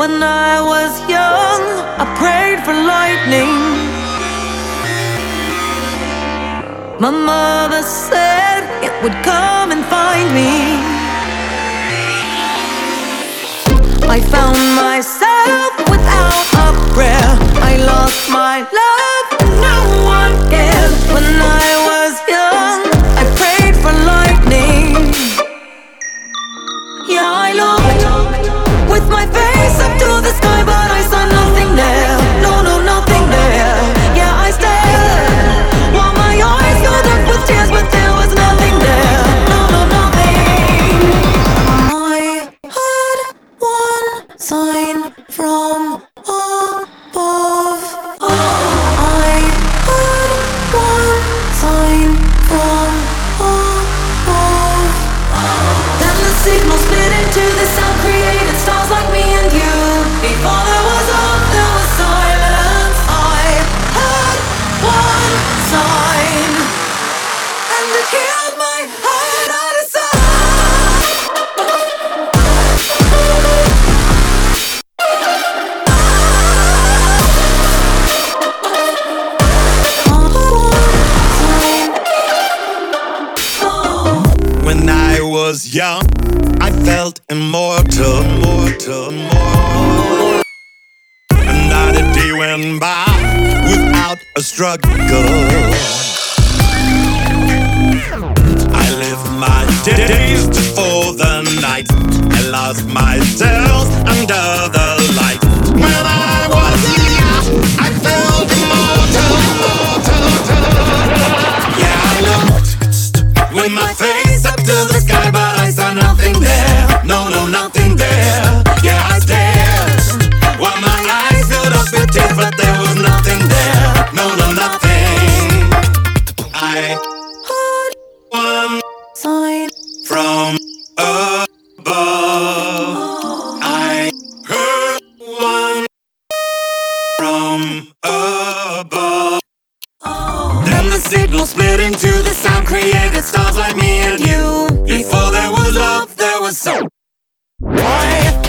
When I was young, I prayed for lightning. My mother said it would come and find me. I found myself without a prayer. I lost my love, no one cared. When I was young, I prayed for lightning. Yeah, I looked with my face up to the sky, but I saw nothing there. No, no, nothing there. Yeah, I stared while my eyes filled up with tears, but there was nothing there. No, no, nothing. I heard one sign from above. I heard one sign from above. Then the signal split into the sound, created stars like me and you. Before there was love, there was silence. I heard one sign, and it killed my heart out of sight. When I was young, I felt immortal. Another day went by without a struggle. I lived my days before the night. I lost myself under the light. When I was young, I felt immortal. Yeah, I looked with my face up to the sky, but I saw nothing there. No, no, nothing there. Yeah, I stared while my eyes filled up with tears, but there was nothing there. No, no, nothing. I heard one Sign from above. I heard one from above. Then the signal split into the sound, created stars like me and you. Before there was love, there was so. Why?